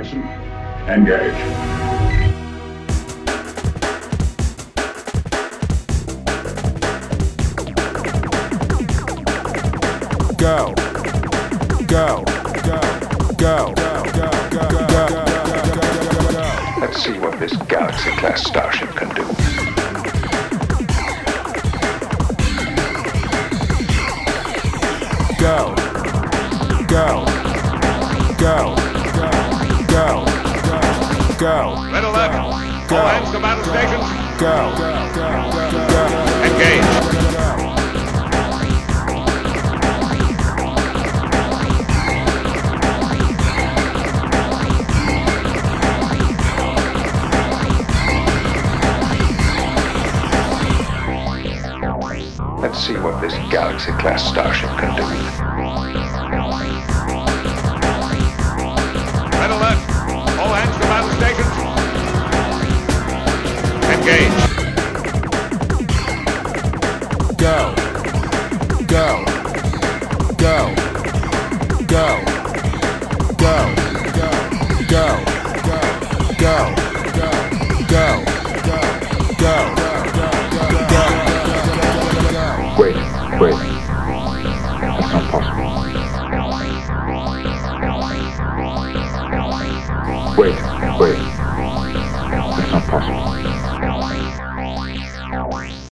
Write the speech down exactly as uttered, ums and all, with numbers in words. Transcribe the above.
Listen. Engage. Go. Go. Go. Go. Go. Go. Go. Go. Let's see what this Galaxy-class starship can do. Go. Go. Go. Go. Go. Red alert. Go. All hands to battle stations. Go. Go. Engage. Let's see what this Galaxy-class starship can do. Red alert. All hands to battle stations. Engage. Go. Go. Go. Go. Go. Go. Go. Go. Go. Go. Go. Wait, wait. That's not possible. Wait, wait.